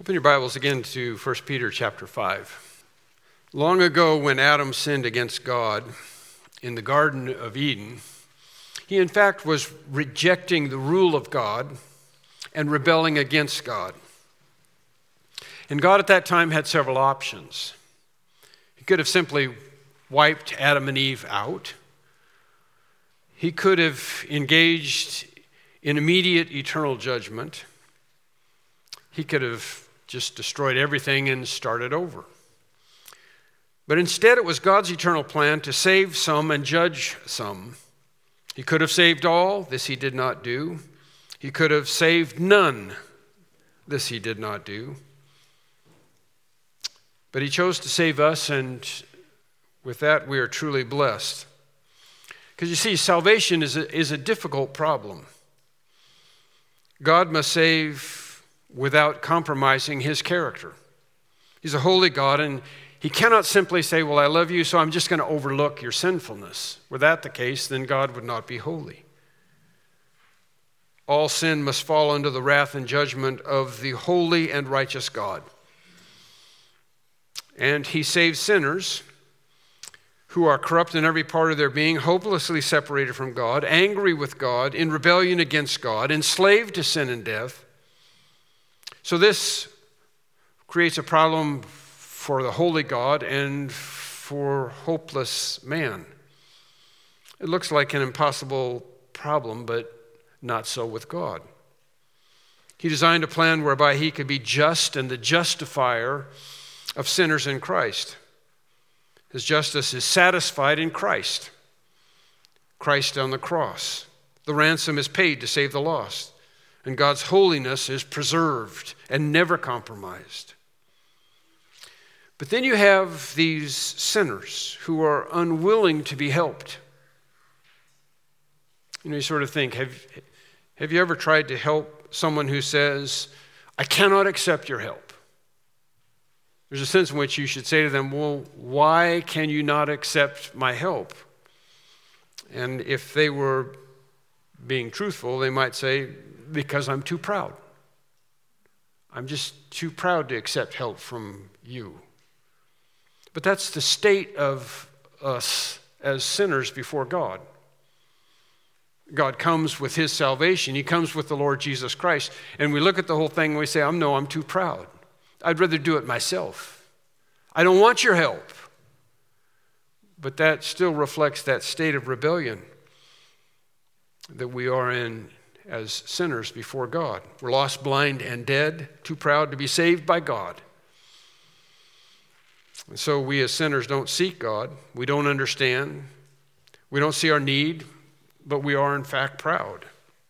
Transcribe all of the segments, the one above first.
Open your Bibles again to 1 Peter chapter 5. Long ago, when Adam sinned against God in the Garden of Eden, he in fact was rejecting the rule of God and rebelling against God. And God at that time had several options. He could have simply wiped Adam and Eve out. He could have engaged in immediate eternal judgment. He could have just destroyed everything and started over. But instead, it was God's eternal plan to save some and judge some. He could have saved all. This he did not do. He could have saved none. This he did not do. But he chose to save us, and with that, we are truly blessed. Because you see, salvation is a difficult problem. God must save without compromising his character. He's a holy God, and he cannot simply say, well, I love you, so I'm just going to overlook your sinfulness. Were that the case, then God would not be holy. All sin must fall under the wrath and judgment of the holy and righteous God. And he saves sinners who are corrupt in every part of their being, hopelessly separated from God, angry with God, in rebellion against God, enslaved to sin and death. So this creates a problem for the holy God and for hopeless man. It looks like an impossible problem, but not so with God. He designed a plan whereby he could be just and the justifier of sinners in Christ. His justice is satisfied in Christ. Christ on the cross. The ransom is paid to save the lost. And God's holiness is preserved and never compromised. But then you have these sinners who are unwilling to be helped. You sort of think, have you ever tried to help someone who says, I cannot accept your help? There's a sense in which you should say to them, well, why can you not accept my help? And if they were being truthful, they might say, because I'm too proud. I'm just too proud to accept help from you. But that's the state of us as sinners before God. God comes with his salvation. He comes with the Lord Jesus Christ. And we look at the whole thing and we say, I'm too proud. I'd rather do it myself. I don't want your help. But that still reflects that state of rebellion that we are in as sinners before God. We're lost, blind, and dead, too proud to be saved by God. And so we as sinners don't seek God. We don't understand. We don't see our need, but we are in fact proud.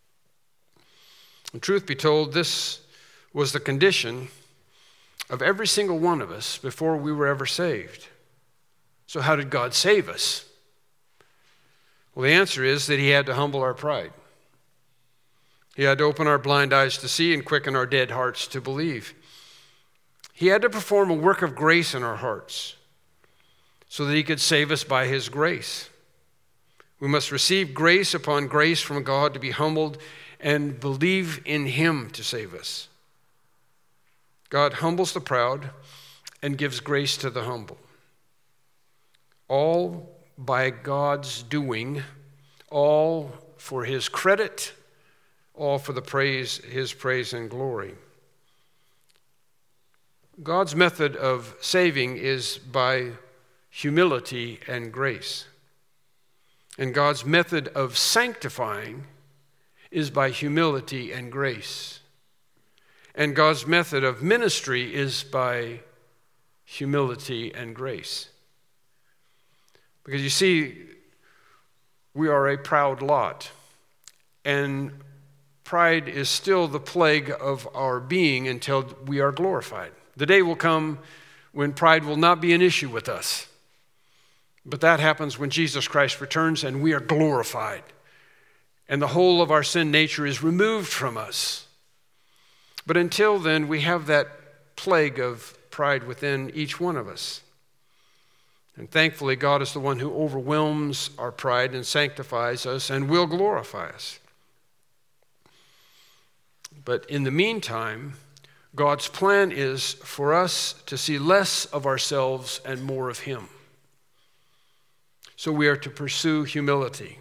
And truth be told, this was the condition of every single one of us before we were ever saved. So how did God save us? Well, the answer is that he had to humble our pride. He had to open our blind eyes to see and quicken our dead hearts to believe. He had to perform a work of grace in our hearts so that he could save us by his grace. We must receive grace upon grace from God to be humbled and believe in him to save us. God humbles the proud and gives grace to the humble. All by God's doing, all for his credit, all for his praise and glory. God's method of saving is by humility and grace. And God's method of sanctifying is by humility and grace. And God's method of ministry is by humility and grace. Because you see, we are a proud lot. And pride is still the plague of our being until we are glorified. The day will come when pride will not be an issue with us. But that happens when Jesus Christ returns and we are glorified. And the whole of our sin nature is removed from us. But until then, we have that plague of pride within each one of us. And thankfully, God is the one who overwhelms our pride and sanctifies us and will glorify us. But in the meantime, God's plan is for us to see less of ourselves and more of Him. So we are to pursue humility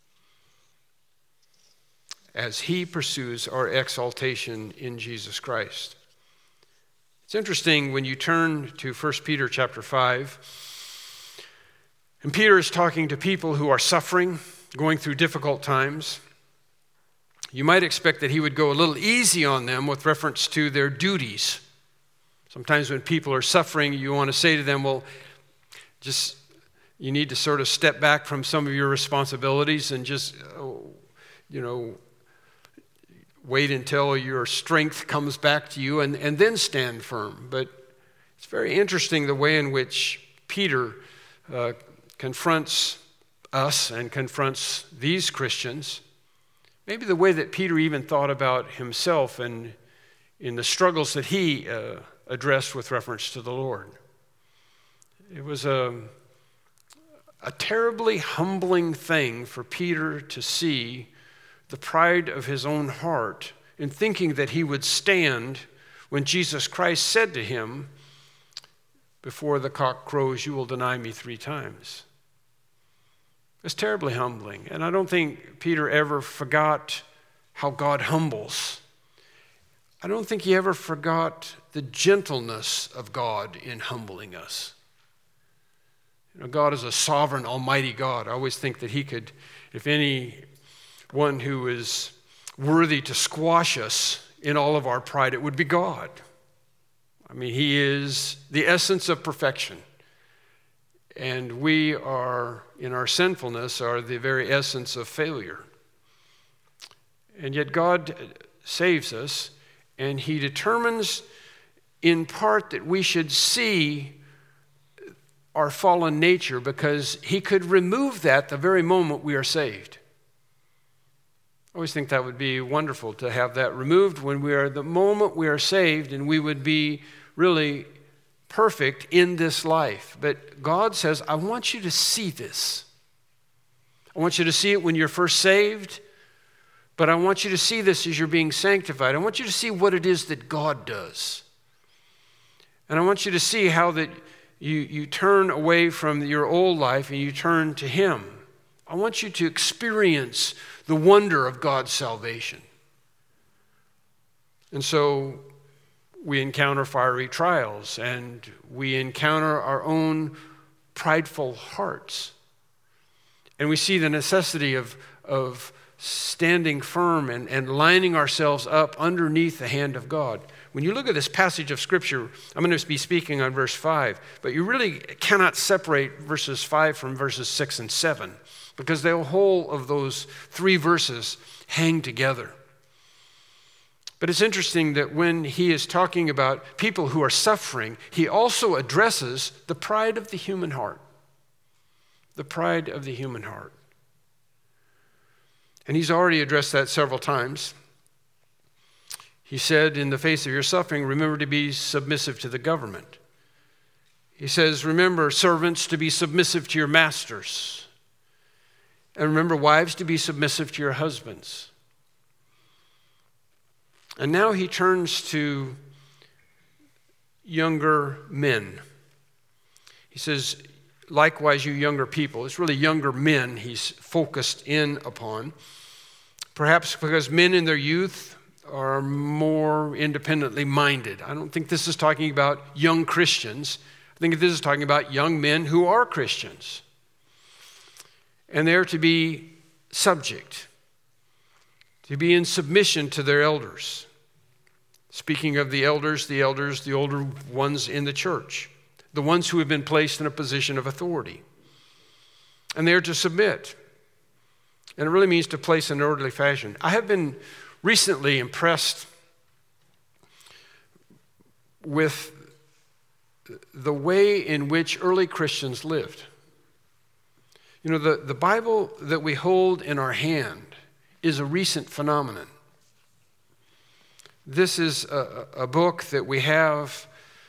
as He pursues our exaltation in Jesus Christ. It's interesting when you turn to 1 Peter chapter 5, and Peter is talking to people who are suffering, going through difficult times. You might expect that he would go a little easy on them with reference to their duties. Sometimes when people are suffering, you want to say to them, well, you need to sort of step back from some of your responsibilities and just, wait until your strength comes back to you and then stand firm. But it's very interesting the way in which Peter confronts us and confronts these Christians. Maybe the way that Peter even thought about himself and in the struggles that he addressed with reference to the Lord. It was a terribly humbling thing for Peter to see the pride of his own heart in thinking that he would stand when Jesus Christ said to him, "Before the cock crows, you will deny me 3 times." It's terribly humbling. And I don't think Peter ever forgot how God humbles. I don't think he ever forgot the gentleness of God in humbling us. God is a sovereign, almighty God. I always think that he could, if anyone who is worthy to squash us in all of our pride, it would be God. I mean, he is the essence of perfection. And we are, in our sinfulness, are the very essence of failure. And yet God saves us, and he determines in part that we should see our fallen nature because he could remove that the very moment we are saved. I always think that would be wonderful to have that removed when the moment we are saved, and we would be really perfect in this life. But God says, I want you to see this. I want you to see it when you're first saved, but I want you to see this as you're being sanctified. I want you to see what it is that God does. And I want you to see how that you turn away from your old life and you turn to Him. I want you to experience the wonder of God's salvation. And so we encounter fiery trials, and we encounter our own prideful hearts. And we see the necessity of standing firm and lining ourselves up underneath the hand of God. When you look at this passage of Scripture, I'm going to be speaking on verse 5, but you really cannot separate verses 5 from verses 6 and 7, because the whole of those 3 verses hang together. But it's interesting that when he is talking about people who are suffering, he also addresses the pride of the human heart. The pride of the human heart. And he's already addressed that several times. He said, in the face of your suffering, remember to be submissive to the government. He says, remember, servants, to be submissive to your masters. And remember, wives, to be submissive to your husbands. And now he turns to younger men. He says, likewise, you younger people. It's really younger men he's focused in upon. Perhaps because men in their youth are more independently minded. I don't think this is talking about young Christians. I think this is talking about young men who are Christians. And they're to be subject, to be in submission to their elders. Speaking of the elders, the older ones in the church, the ones who have been placed in a position of authority. And they're to submit. And it really means to place in an orderly fashion. I have been recently impressed with the way in which early Christians lived. You know, the Bible that we hold in our hand is a recent phenomenon. This is a book that we have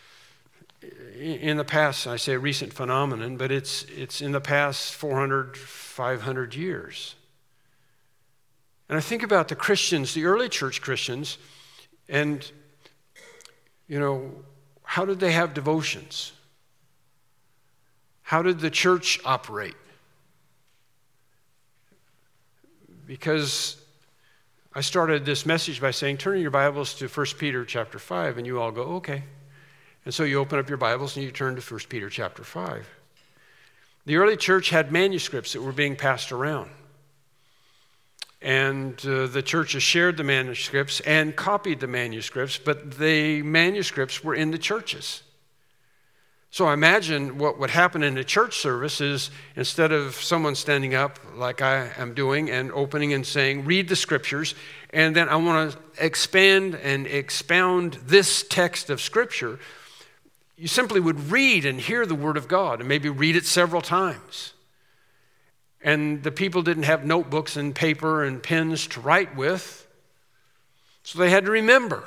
in the past, I say a recent phenomenon, but it's in the past 400, 500 years. And I think about the Christians, the early church Christians, and How did they have devotions? How did the church operate? Because I started this message by saying, turn your Bibles to 1 Peter chapter 5, and you all go, okay. And so you open up your Bibles and you turn to 1 Peter chapter 5. The early church had manuscripts that were being passed around. And the churches shared the manuscripts and copied the manuscripts, but the manuscripts were in the churches. So I imagine what would happen in a church service is instead of someone standing up like I am doing and opening and saying, read the scriptures, and then I want to expand and expound this text of scripture, you simply would read and hear the word of God and maybe read it several times. And the people didn't have notebooks and paper and pens to write with, so they had to remember.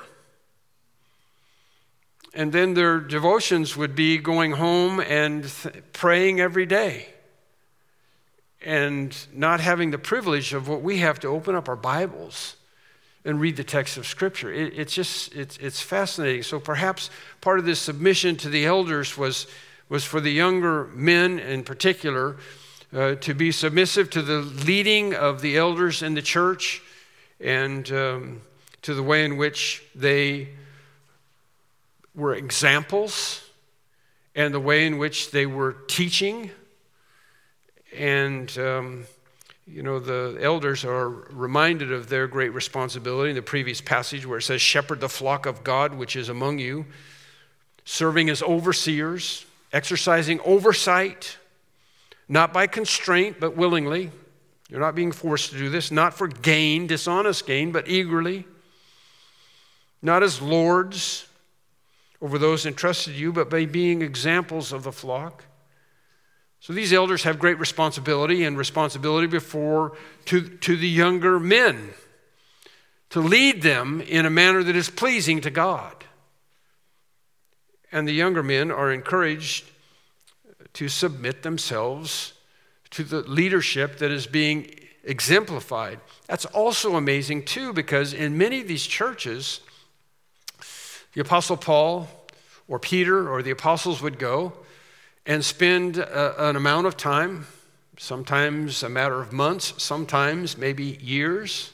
And then their devotions would be going home and praying every day and not having the privilege of what we have to open up our Bibles and read the text of Scripture. It's fascinating. So perhaps part of this submission to the elders was for the younger men in particular to be submissive to the leading of the elders in the church and to the way in which they were examples and the way in which they were teaching. And, the elders are reminded of their great responsibility in the previous passage where it says, shepherd the flock of God which is among you, serving as overseers, exercising oversight, not by constraint, but willingly. You're not being forced to do this, not for gain, dishonest gain, but eagerly. Not as lords over those entrusted to you, but by being examples of the flock. So these elders have great responsibility before to the younger men, to lead them in a manner that is pleasing to God. And the younger men are encouraged to submit themselves to the leadership that is being exemplified. That's also amazing too, because in many of these churches, the Apostle Paul or Peter or the apostles would go and spend an amount of time, sometimes a matter of months, sometimes maybe years,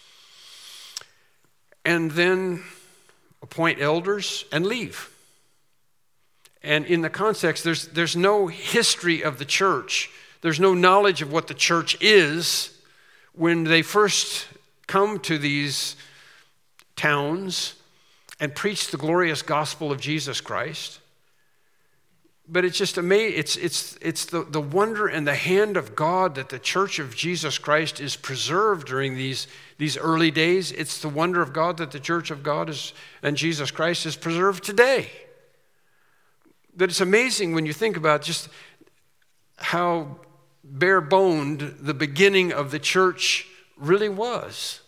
and then appoint elders and leave. And in the context, there's no history of the church. There's no knowledge of what the church is when they first come to these towns and preach the glorious gospel of Jesus Christ. But it's just amazing. It's the wonder and the hand of God that the church of Jesus Christ is preserved during these early days. It's the wonder of God that the church of God and Jesus Christ is preserved today. That it's amazing when you think about just how bare-boned the beginning of the church really was.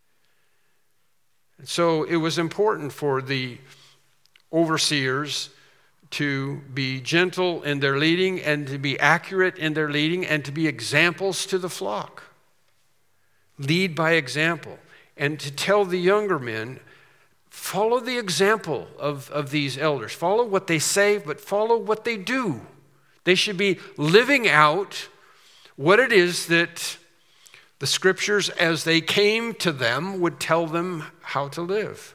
And so it was important for the overseers to be gentle in their leading and to be accurate in their leading and to be examples to the flock. Lead by example. And to tell the younger men, follow the example of these elders. Follow what they say, but follow what they do. They should be living out what it is that the scriptures as they came to them would tell them how to live.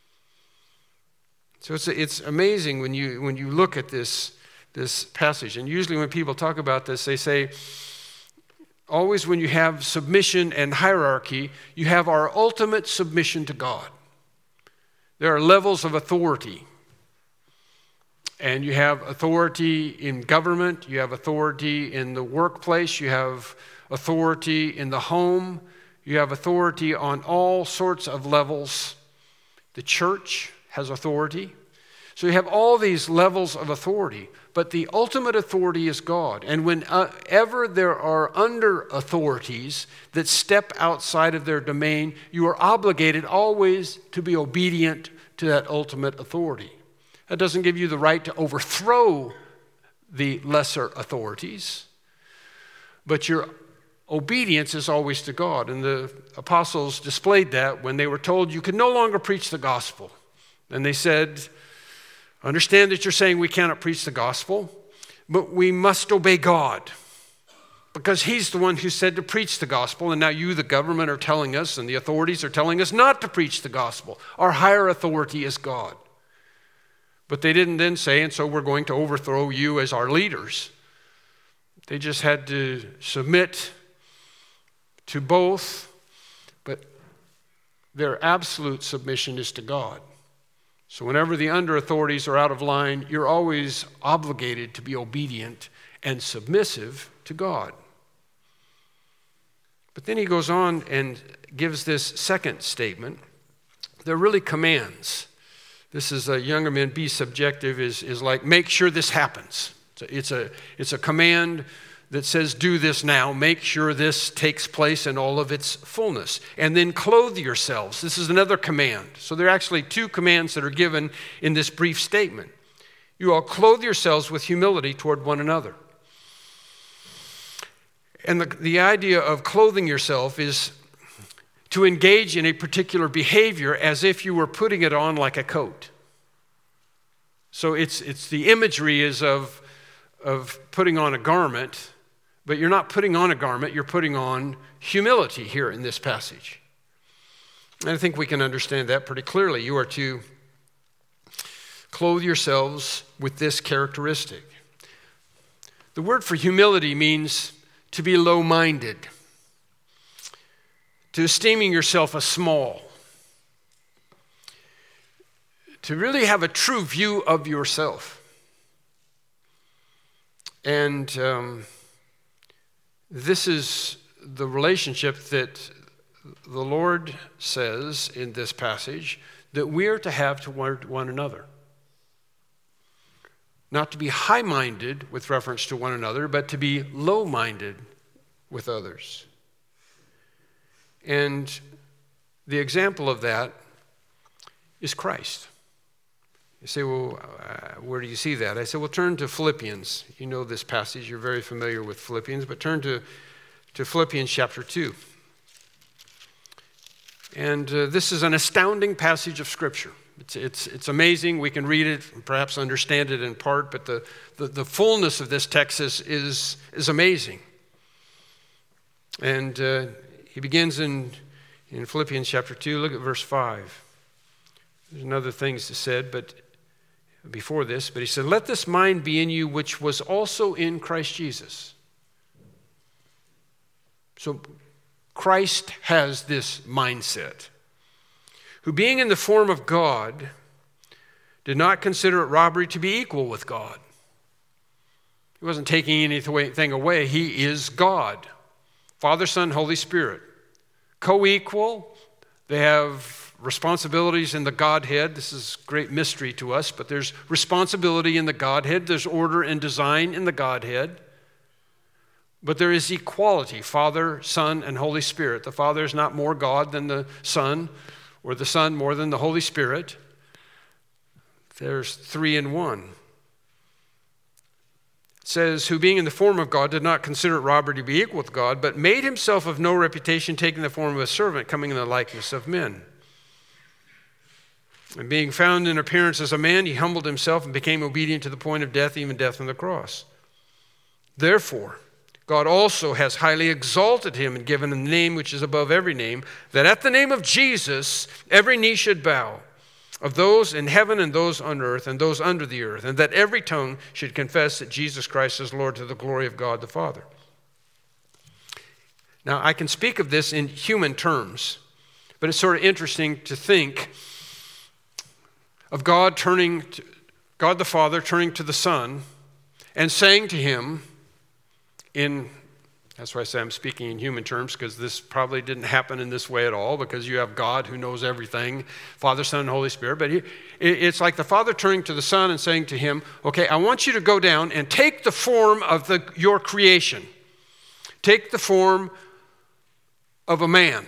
So it's amazing when you look at this passage. And usually when people talk about this, they say, always when you have submission and hierarchy, you have our ultimate submission to God. There are levels of authority. And you have authority in government, you have authority in the workplace, you have authority in the home, you have authority on all sorts of levels. The church has authority. So you have all these levels of authority, but the ultimate authority is God. And whenever there are under authorities that step outside of their domain, you are obligated always to be obedient to that ultimate authority. That doesn't give you the right to overthrow the lesser authorities, but your obedience is always to God. And the apostles displayed that when they were told you can no longer preach the gospel. And they said, understand that you're saying we cannot preach the gospel, but we must obey God because he's the one who said to preach the gospel. And now you, the government, are telling us and the authorities are telling us not to preach the gospel. Our higher authority is God. But they didn't then say, and so we're going to overthrow you as our leaders. They just had to submit to both, but their absolute submission is to God. So whenever the under authorities are out of line, you're always obligated to be obedient and submissive to God. But then he goes on and gives this second statement. They're really commands. This is younger men, be subjective, is like, make sure this happens. It's a command that says, do this now. Make sure this takes place in all of its fullness. And then clothe yourselves. This is another command. So there are actually two commands that are given in this brief statement. You all clothe yourselves with humility toward one another. And the idea of clothing yourself is to engage in a particular behavior as if you were putting it on like a coat. So it's the imagery is of putting on a garment, but you're not putting on a garment, you're putting on humility here in this passage. And I think we can understand that pretty clearly. You are to clothe yourselves with this characteristic. The word for humility means to be low-minded, to esteeming yourself as small, to really have a true view of yourself. And this is the relationship that the Lord says in this passage that we are to have toward one another. Not to be high-minded with reference to one another, but to be low-minded with others. And the example of that is Christ. You say, well, where do you see that? I say, well, turn to Philippians. You know this passage. You're very familiar with Philippians, but turn to Philippians chapter 2. And this is an astounding passage of Scripture. It's amazing. We can read it and perhaps understand it in part, but the fullness of this text is amazing. And he begins in Philippians chapter 2. Look at verse 5. There's another things he said, but before this, but he said, let this mind be in you which was also in Christ Jesus. So Christ has this mindset, who being in the form of God, did not consider it robbery to be equal with God. He wasn't taking anything away. He is God. Father, Son, Holy Spirit. Co-equal. They have responsibilities in the Godhead. This is great mystery to us, but there's responsibility in the Godhead. There's order and design in the Godhead. But there is equality, Father, Son, and Holy Spirit. The Father is not more God than the Son, or the Son more than the Holy Spirit. There's 3 in 1. It says, who being in the form of God did not consider it robbery to be equal with God, but made himself of no reputation, taking the form of a servant, coming in the likeness of men. And being found in appearance as a man, he humbled himself and became obedient to the point of death, even death on the cross. Therefore, God also has highly exalted him and given him the name which is above every name, that at the name of Jesus every knee should bow, of those in heaven and those on earth and those under the earth, and that every tongue should confess that Jesus Christ is Lord, to the glory of God the Father. Now, I can speak of this in human terms, but it's sort of interesting to think of God the Father turning to the Son and saying to him that's why I say I'm speaking in human terms, because this probably didn't happen in this way at all, because you have God who knows everything, Father, Son, and Holy Spirit. But it's like the Father turning to the Son and saying to him, okay, I want you to go down and take the form of your creation. Take the form of a man.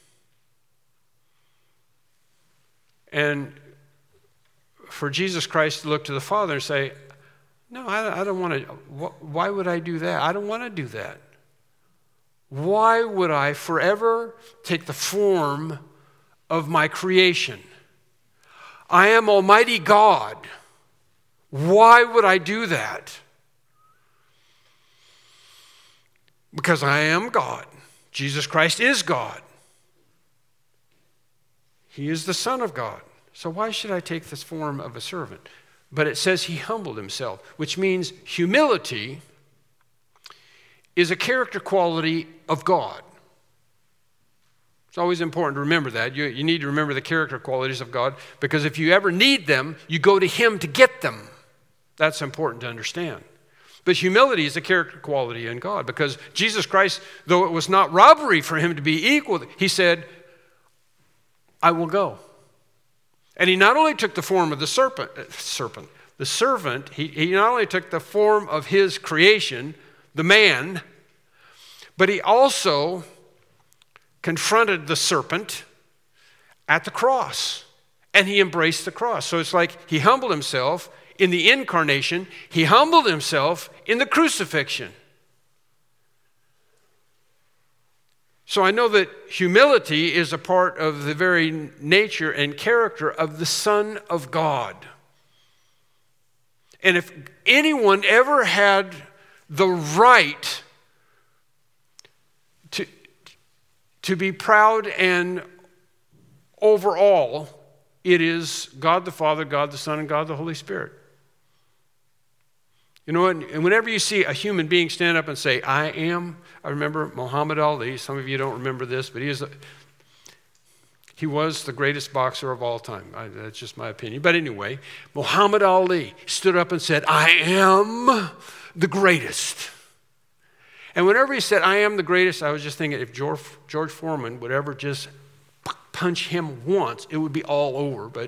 And for Jesus Christ to look to the Father and say, no, I don't want to. Why would I do that? I don't want to do that. Why would I forever take the form of my creation? I am Almighty God. Why would I do that? Because I am God. Jesus Christ is God. He is the Son of God. So why should I take this form of a servant? But it says he humbled himself, which means humility is a character quality of God. It's always important to remember that. You need to remember the character qualities of God, because if you ever need them, you go to him to get them. That's important to understand. But humility is a character quality in God, because Jesus Christ, though it was not robbery for him to be equal, he said, I will go. And he not only took the form of the servant, he not only took the form of his creation, the man, but he also confronted the serpent at the cross, and he embraced the cross. So it's like he humbled himself in the incarnation, he humbled himself in the crucifixion. So I know that humility is a part of the very nature and character of the Son of God. And if anyone ever had the right to be proud and overall, it is God the Father, God the Son, and God the Holy Spirit. You know what? And whenever you see a human being stand up and say, I am, I remember Muhammad Ali. Some of you don't remember this, but he was the greatest boxer of all time. That's just my opinion. But anyway, Muhammad Ali stood up and said, I am the greatest. And whenever he said, I am the greatest, I was just thinking, if George Foreman would ever just punch him once, it would be all over. But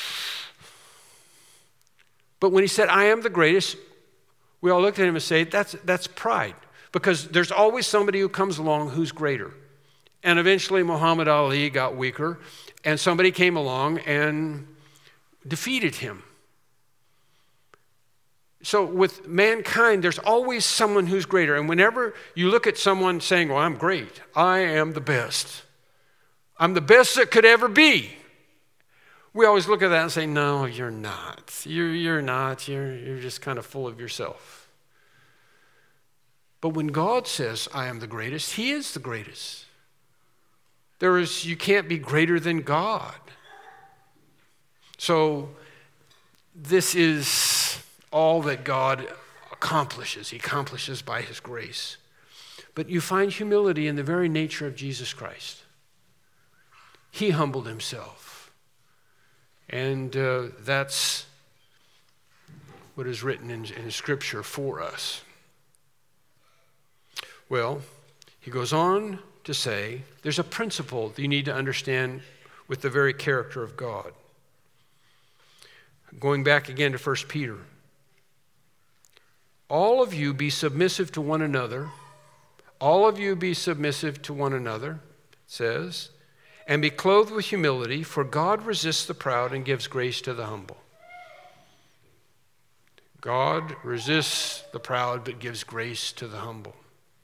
when he said, I am the greatest, we all looked at him and said, that's pride. Because there's always somebody who comes along who's greater. And eventually Muhammad Ali got weaker, and somebody came along and defeated him. So with mankind, there's always someone who's greater. And whenever you look at someone saying, well, I'm great, I am the best, I'm the best that could ever be, we always look at that and say, no, you're not. You're not. You're just kind of full of yourself. But when God says, I am the greatest, he is the greatest. You can't be greater than God. So this is all that God accomplishes. He accomplishes by his grace. But you find humility in the very nature of Jesus Christ. He humbled himself. And that's what is written in Scripture for us. Well, he goes on to say, there's a principle that you need to understand with the very character of God. Going back again to 1 Peter. All of you be submissive to one another. All of you be submissive to one another, it says, and be clothed with humility, for God resists the proud and gives grace to the humble. God resists the proud but gives grace to the humble.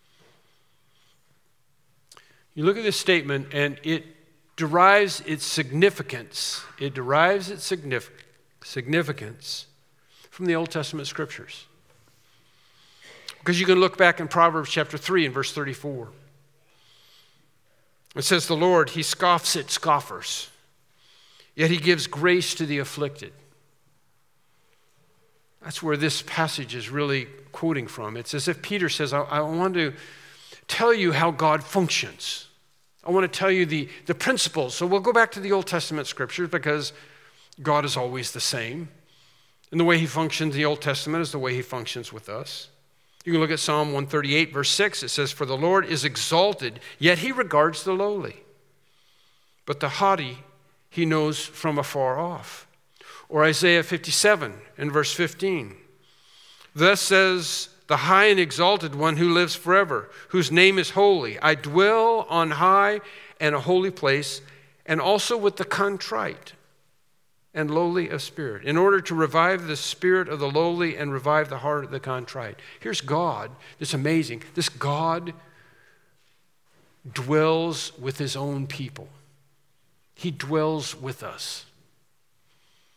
You look at this statement and it derives its significance. It derives its significance from the Old Testament scriptures. Because you can look back in Proverbs chapter 3 and verse 34. It says, the Lord, he scoffs at scoffers, yet he gives grace to the afflicted. That's where this passage is really quoting from. It's as if Peter says, I want to tell you how God functions. I want to tell you the principles. So we'll go back to the Old Testament scriptures because God is always the same. And the way he functions in the Old Testament is the way he functions with us. You can look at Psalm 138, verse 6. It says, for the Lord is exalted, yet he regards the lowly. But the haughty he knows from afar off. Or Isaiah 57 and verse 15. Thus says the high and exalted one who lives forever, whose name is holy. I dwell on high and a holy place, and also with the contrite and lowly of spirit, in order to revive the spirit of the lowly and revive the heart of the contrite. Here's God. It's amazing. This God dwells with his own people. He dwells with us.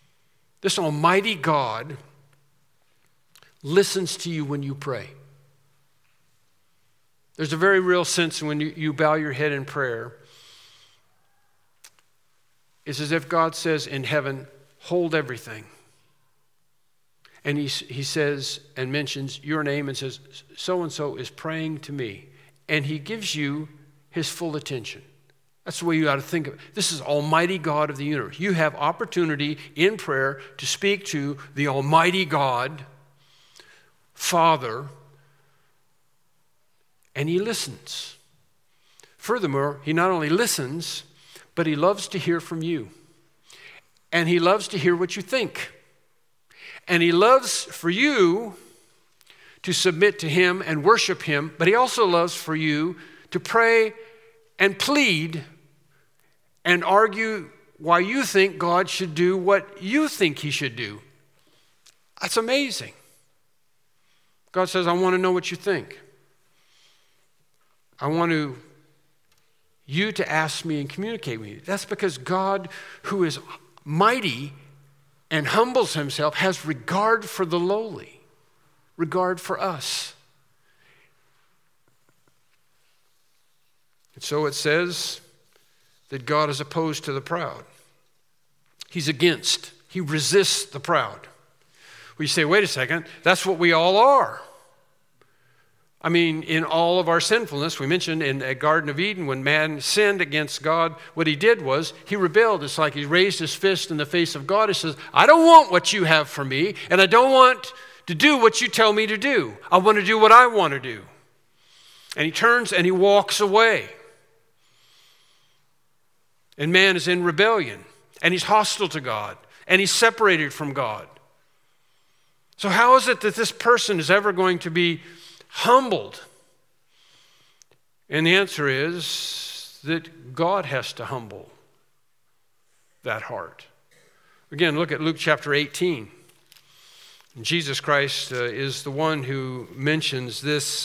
This almighty God listens to you when you pray. There's a very real sense when you bow your head in prayer. It's as if God says in heaven, hold everything. And he says and mentions your name and says, so-and-so is praying to me. And he gives you his full attention. That's the way you ought to think of it. This is Almighty God of the universe. You have opportunity in prayer to speak to the Almighty God, Father, and he listens. Furthermore, he not only listens, but he loves to hear from you. And he loves to hear what you think. And he loves for you to submit to him and worship him, but he also loves for you to pray and plead and argue why you think God should do what you think he should do. That's amazing. God says, I want to know what you think. I want you to ask me and communicate with me. That's because God, who is mighty and humbles himself, has regard for the lowly, regard for us. And so it says that God is opposed to the proud. He's against. He resists the proud. We say, wait a second, that's what we all are. I mean, in all of our sinfulness, we mentioned in the Garden of Eden, when man sinned against God, what he did was he rebelled. It's like he raised his fist in the face of God. He says, I don't want what you have for me, and I don't want to do what you tell me to do. I want to do what I want to do. And he turns and he walks away. And man is in rebellion, and he's hostile to God, and he's separated from God. So how is it that this person is ever going to be humbled? And the answer is that God has to humble that heart. Again, look at Luke chapter 18. Jesus Christ is the one who mentions this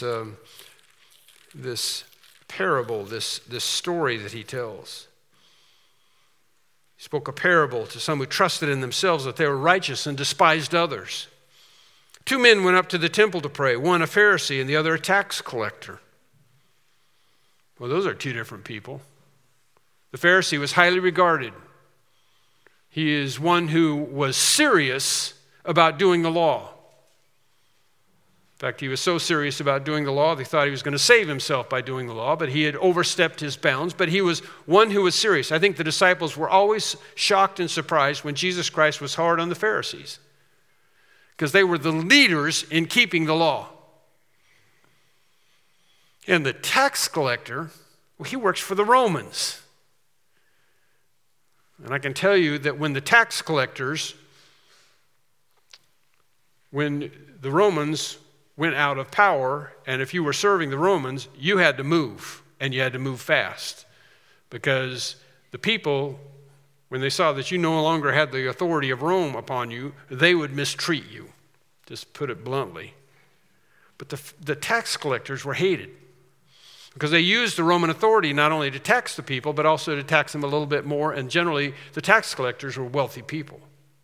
parable, this story that he tells. He spoke a parable to some who trusted in themselves that they were righteous and despised others. 2 men went up to the temple to pray, one a Pharisee and the other a tax collector. Well, those are 2 different people. The Pharisee was highly regarded. He is one who was serious about doing the law. In fact, he was so serious about doing the law, they thought he was going to save himself by doing the law, but he had overstepped his bounds. But he was one who was serious. I think the disciples were always shocked and surprised when Jesus Christ was hard on the Pharisees, because they were the leaders in keeping the law. And the tax collector, well, he works for the Romans. And I can tell you that when the tax collectors, when the Romans went out of power, and if you were serving the Romans, you had to move, and you had to move fast, because the people, when they saw that you no longer had the authority of Rome upon you, they would mistreat you, just put it bluntly. But the tax collectors were hated because they used the Roman authority not only to tax the people, but also to tax them a little bit more, and generally the tax collectors were wealthy people.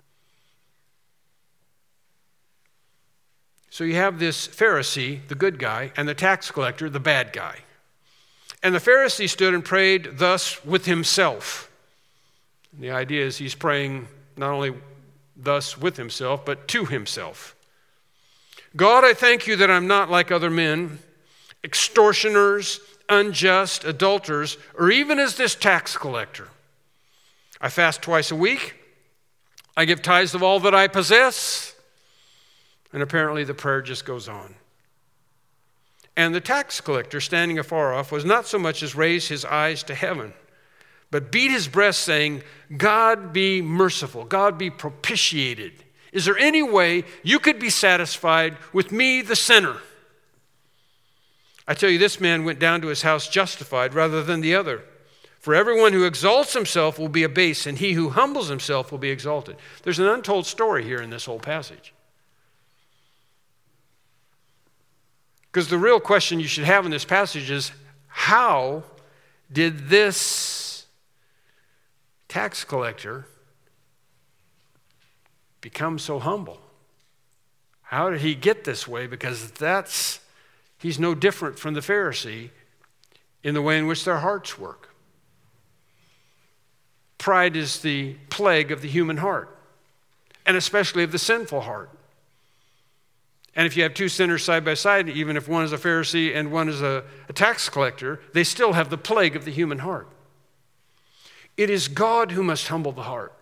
So you have this Pharisee, the good guy, and the tax collector, the bad guy. And the Pharisee stood and prayed thus with himself. And the idea is he's praying not only thus with himself, but to himself. God, I thank you that I'm not like other men, extortioners, unjust, adulterers, or even as this tax collector. I fast twice a week. I give tithes of all that I possess. And apparently the prayer just goes on. And the tax collector, standing afar off, was not so much as raise his eyes to heaven, but beat his breast, saying, God be merciful, God be propitiated. Is there any way you could be satisfied with me, the sinner? I tell you, this man went down to his house justified rather than the other. For everyone who exalts himself will be abased, and he who humbles himself will be exalted. There's an untold story here in this whole passage. Because the real question you should have in this passage is, how did this tax collector become so humble? How did he get this way? Because he's no different from the Pharisee in the way in which their hearts work. Pride is the plague of the human heart, and especially of the sinful heart. And if you have two sinners side by side, even if one is a Pharisee and one is a tax collector, they still have the plague of the human heart. It is God who must humble the heart.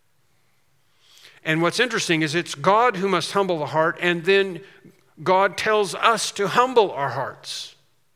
And what's interesting is it's God who must humble the heart, and then God tells us to humble our hearts.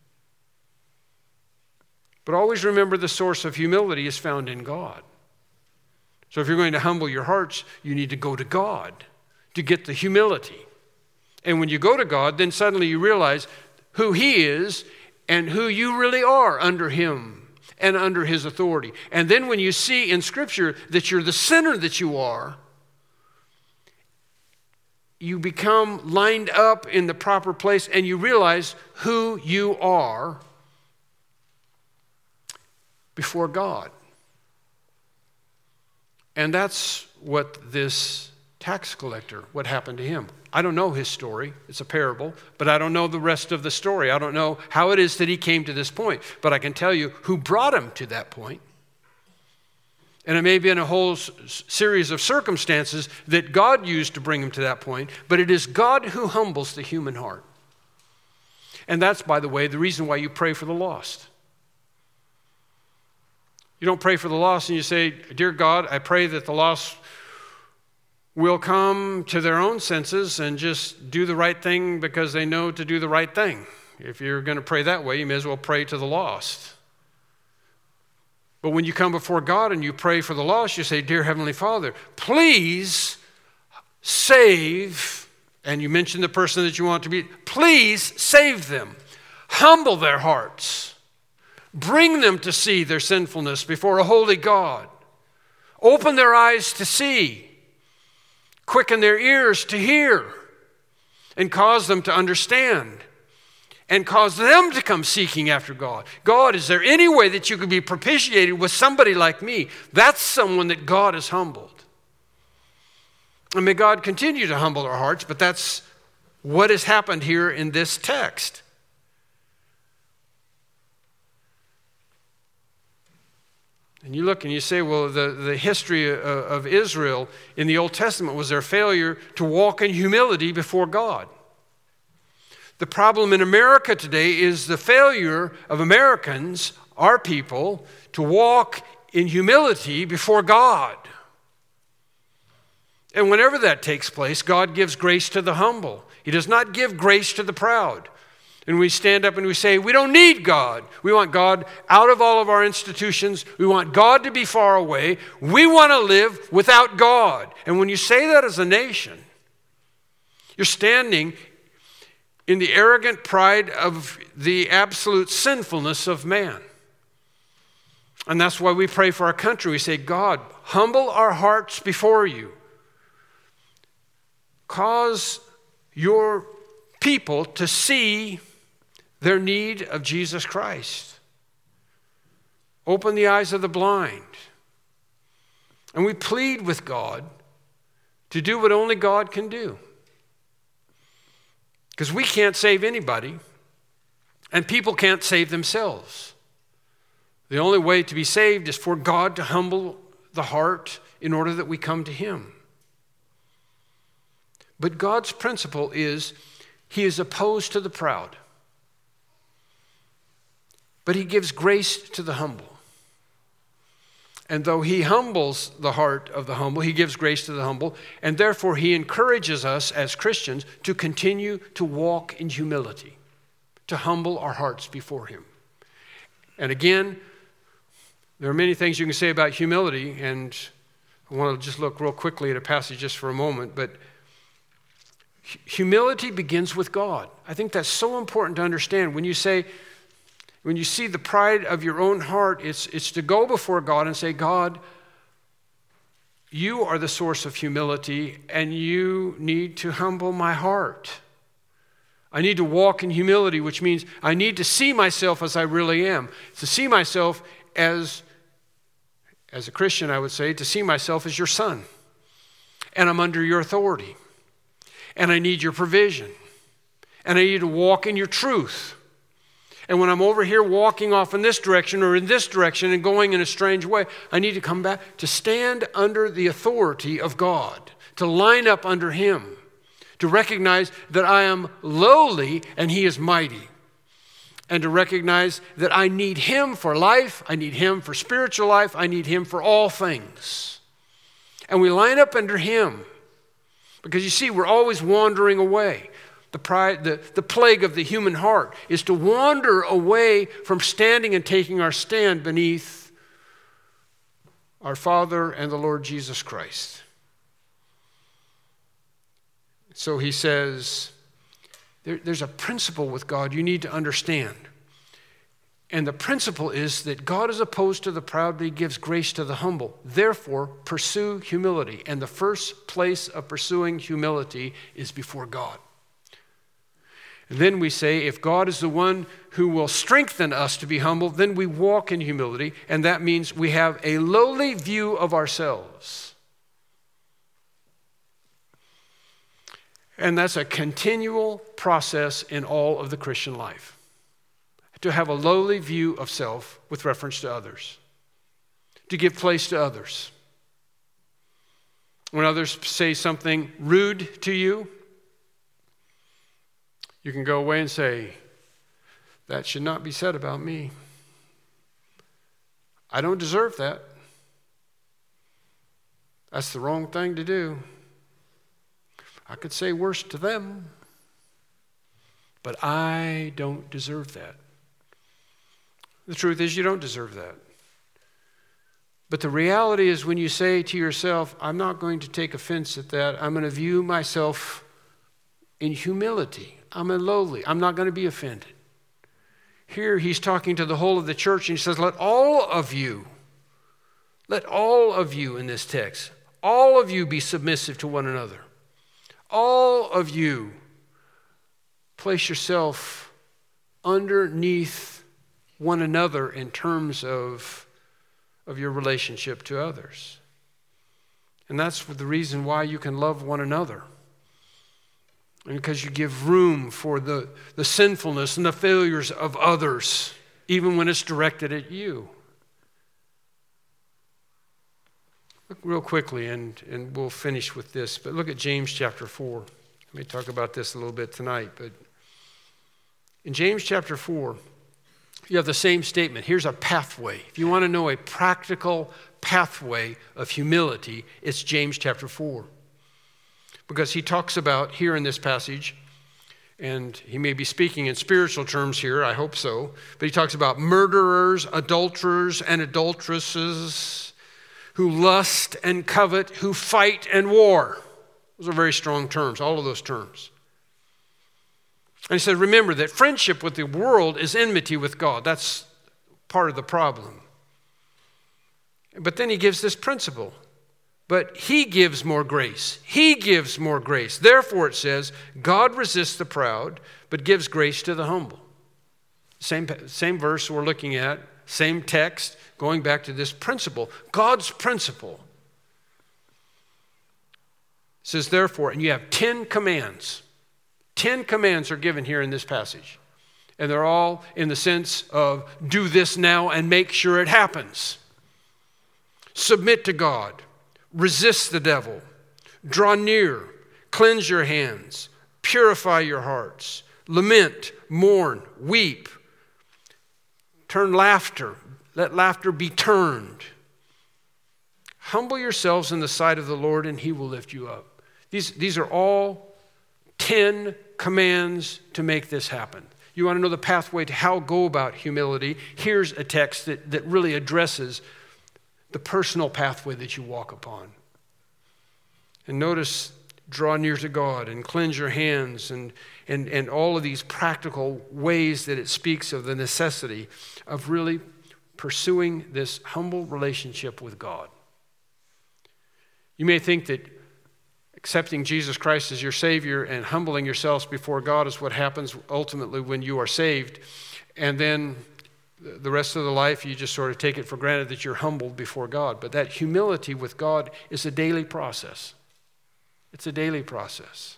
But always remember, the source of humility is found in God. So if you're going to humble your hearts, you need to go to God to get the humility. And when you go to God, then suddenly you realize who He is and who you really are under Him and under His authority. And then when you see in Scripture that you're the sinner that you are, you become lined up in the proper place and you realize who you are before God. And that's what this tax collector, what happened to him. I don't know his story. It's a parable, but I don't know the rest of the story. I don't know how it is that he came to this point, but I can tell you who brought him to that point. And it may be in a whole series of circumstances that God used to bring him to that point, but it is God who humbles the human heart. And that's, by the way, the reason why you pray for the lost. You don't pray for the lost and you say, "Dear God, I pray that the lost will come to their own senses and just do the right thing because they know to do the right thing." If you're going to pray that way, you may as well pray to the lost. But when you come before God and you pray for the lost, you say, "Dear Heavenly Father, please save," and you mention the person that you want to be, "please save them. Humble their hearts. Bring them to see their sinfulness before a holy God. Open their eyes to see. Quicken their ears to hear. And cause them to understand. And cause them to come seeking after God. God, is there any way that you could be propitiated with somebody like me?" That's someone that God has humbled. And may God continue to humble our hearts, but that's what has happened here in this text. And you look and you say, well, the history of Israel in the Old Testament was their failure to walk in humility before God. The problem in America today is the failure of Americans, our people, to walk in humility before God. And whenever that takes place, God gives grace to the humble. He does not give grace to the proud. And we stand up and we say, we don't need God. We want God out of all of our institutions. We want God to be far away. We want to live without God. And when you say that as a nation, you're standing in the arrogant pride of the absolute sinfulness of man. And that's why we pray for our country. We say, God, humble our hearts before you. Cause your people to see their need of Jesus Christ. Open the eyes of the blind. And we plead with God to do what only God can do. Because we can't save anybody, and people can't save themselves. The only way to be saved is for God to humble the heart in order that we come to Him. But God's principle is He is opposed to the proud, but He gives grace to the humble. And though He humbles the heart of the humble, He gives grace to the humble, and therefore He encourages us as Christians to continue to walk in humility, to humble our hearts before Him. And again, there are many things you can say about humility, and I want to just look real quickly at a passage just for a moment, but humility begins with God. I think that's so important to understand. When you see the pride of your own heart, it's to go before God and say, God, you are the source of humility, and you need to humble my heart. I need to walk in humility, which means I need to see myself as I really am. To see myself as a Christian, I would say, to see myself as your son. and I'm under your authority, and I need your provision, and I need to walk in your truth. And when I'm over here walking off in this direction or in this direction and going in a strange way, I need to come back to stand under the authority of God, to line up under Him, to recognize that I am lowly and He is mighty, and to recognize that I need Him for life, I need Him for spiritual life, I need Him for all things. And we line up under Him because you see, we're always wandering away. The plague of the human heart is to wander away from standing and taking our stand beneath our Father and the Lord Jesus Christ. So he says, there's a principle with God you need to understand. And the principle is that God is opposed to the proud, but He gives grace to the humble. Therefore, pursue humility. And the first place of pursuing humility is before God. And then we say, if God is the one who will strengthen us to be humble, then we walk in humility, and that means we have a lowly view of ourselves. And that's a continual process in all of the Christian life, to have a lowly view of self with reference to others, to give place to others. When others say something rude to you, you can go away and say, that should not be said about me. I don't deserve that. That's the wrong thing to do. I could say worse to them, but I don't deserve that. The truth is, you don't deserve that. But the reality is, when you say to yourself, I'm not going to take offense at that, I'm going to view myself in humility. I'm lowly. I'm not going to be offended. Here he's talking to the whole of the church, and he says, let all of you in this text, all of you be submissive to one another. All of you place yourself underneath one another in terms of your relationship to others. And that's the reason why you can love one another. And because you give room for the sinfulness and the failures of others, even when it's directed at you. Look real quickly, and we'll finish with this, but look at James chapter 4. Let me talk about this a little bit tonight, but in James chapter 4, you have the same statement. Here's a pathway. If you want to know a practical pathway of humility, it's James chapter 4. Because he talks about here in this passage, and he may be speaking in spiritual terms here, I hope so, but he talks about murderers, adulterers, and adulteresses who lust and covet, who fight and war. Those are very strong terms, all of those terms. And he said, remember that friendship with the world is enmity with God. That's part of the problem. But then he gives this principle. But He gives more grace. He gives more grace. Therefore, it says, God resists the proud, but gives grace to the humble. Same verse we're looking at, same text, going back to this principle. God's principle. It says, therefore, and you have 10 commands. 10 commands are given here in this passage. And they're all in the sense of do this now and make sure it happens. Submit to God. Resist the devil. Draw near. Cleanse your hands. Purify your hearts. Lament, mourn, weep. Turn laughter. Let laughter be turned. Humble yourselves in the sight of the Lord, and He will lift you up. These are all 10 commands to make this happen. You want to know the pathway to how go about humility? Here's a text that really addresses the personal pathway that you walk upon. And notice, draw near to God and cleanse your hands and all of these practical ways that it speaks of the necessity of really pursuing this humble relationship with God. You may think that accepting Jesus Christ as your Savior and humbling yourselves before God is what happens ultimately when you are saved, and then the rest of the life, you just sort of take it for granted that you're humbled before God. But that humility with God is a daily process. It's a daily process.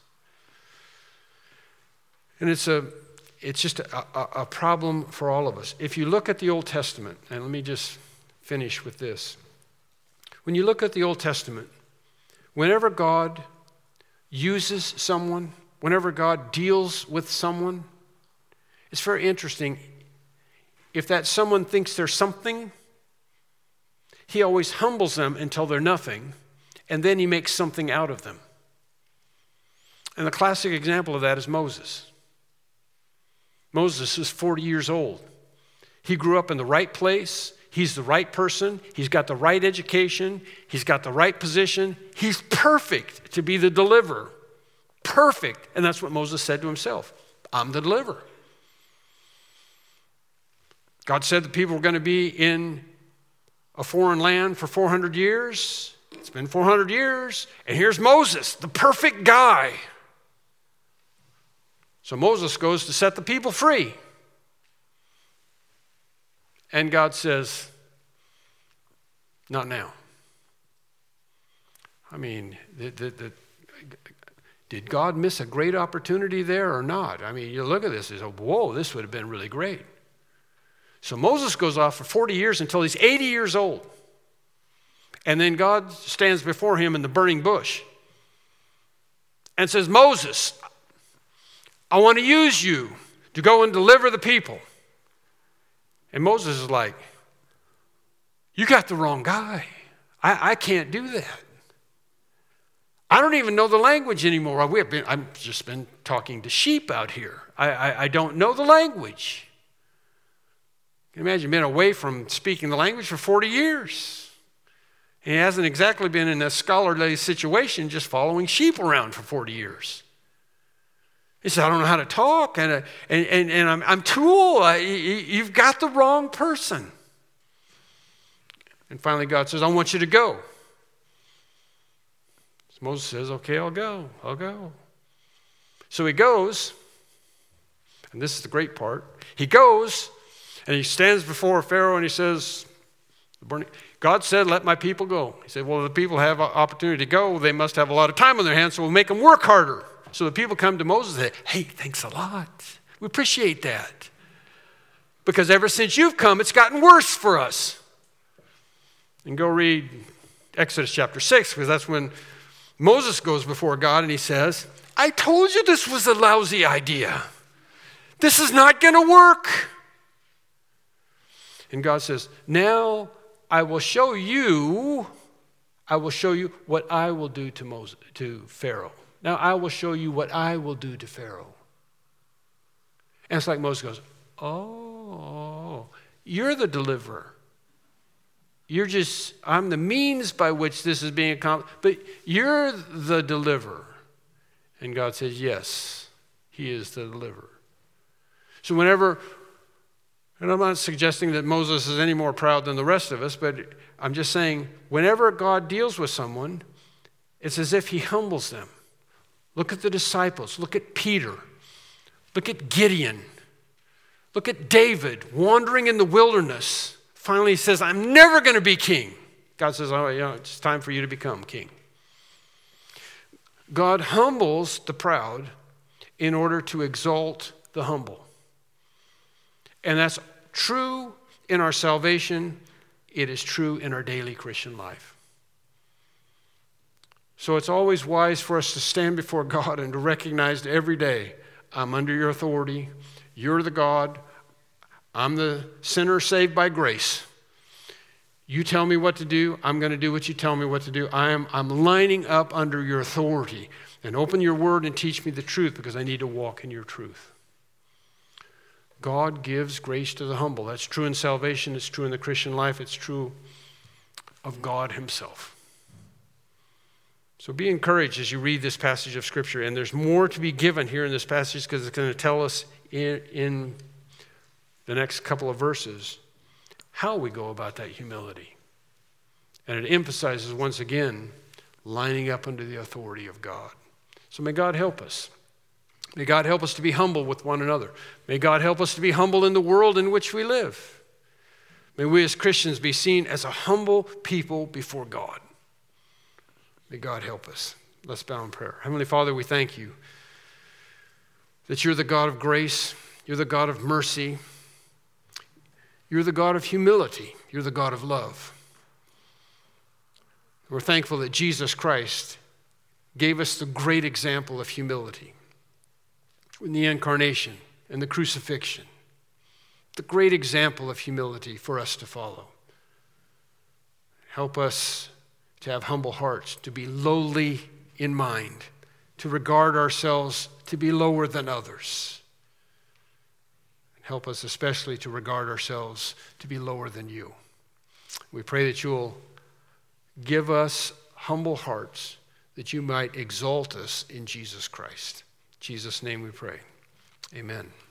And it's just a problem for all of us. If you look at the Old Testament, and let me just finish with this. When you look at the Old Testament, whenever God uses someone, whenever God deals with someone, it's very interesting. If that someone thinks they're something, he always humbles them until they're nothing, and then he makes something out of them. And the classic example of that is Moses. Moses is 40 years old. He grew up in the right place. He's the right person. He's got the right education. He's got the right position. He's perfect to be the deliverer. Perfect. And that's what Moses said to himself. I'm the deliverer. God said the people were going to be in a foreign land for 400 years. It's been 400 years. And here's Moses, the perfect guy. So Moses goes to set the people free. And God says, not now. I mean, did God miss a great opportunity there or not? I mean, you look at this and say, whoa, this would have been really great. So Moses goes off for 40 years until he's 80 years old. And then God stands before him in the burning bush and says, Moses, I want to use you to go and deliver the people. And Moses is like, you got the wrong guy. I can't do that. I don't even know the language anymore. I've just been talking to sheep out here. I don't know the language. You can imagine being away from speaking the language for 40 years. And he hasn't exactly been in a scholarly situation just following sheep around for 40 years. He said, I don't know how to talk, and I'm too old. You've got the wrong person. And finally God says, I want you to go. So Moses says, okay, I'll go. So he goes, and this is the great part. He goes, and he stands before Pharaoh, and he says, God said, let my people go. He said, well, if the people have an opportunity to go, they must have a lot of time on their hands, so we'll make them work harder. So the people come to Moses and say, hey, thanks a lot. We appreciate that. Because ever since you've come, it's gotten worse for us. And go read Exodus chapter 6, because that's when Moses goes before God and he says, I told you this was a lousy idea. This is not going to work. And God says, now I will show you what I will do to Pharaoh. Now I will show you what I will do to Pharaoh. And it's like Moses goes, oh, you're the deliverer. I'm the means by which this is being accomplished, but you're the deliverer. And God says, yes, he is the deliverer. So and I'm not suggesting that Moses is any more proud than the rest of us, but I'm just saying, whenever God deals with someone, it's as if he humbles them. Look at the disciples. Look at Peter. Look at Gideon. Look at David wandering in the wilderness. Finally he says, I'm never going to be king. God says, it's time for you to become king. God humbles the proud in order to exalt the humble. And that's true in our salvation. It is true in our daily Christian life. So it's always wise for us to stand before God and to recognize every day, I'm under your authority. You're the God. I'm the sinner saved by grace. You tell me what to do. I'm going to do what you tell me what to do. I'm lining up under your authority. And open your word and teach me the truth, because I need to walk in your truth. God gives grace to the humble. That's true in salvation. It's true in the Christian life. It's true of God himself. So be encouraged as you read this passage of Scripture. And there's more to be given here in this passage, because it's going to tell us in the next couple of verses how we go about that humility. And it emphasizes once again lining up under the authority of God. So may God help us. May God help us to be humble with one another. May God help us to be humble in the world in which we live. May we as Christians be seen as a humble people before God. May God help us. Let's bow in prayer. Heavenly Father, we thank you that you're the God of grace, you're the God of mercy, you're the God of humility, you're the God of love. We're thankful that Jesus Christ gave us the great example of humility in the incarnation and the crucifixion, the great example of humility for us to follow. Help us to have humble hearts, to be lowly in mind, to regard ourselves to be lower than others. Help us especially to regard ourselves to be lower than you. We pray that you'll give us humble hearts, that you might exalt us in Jesus Christ. In Jesus' name we pray. Amen.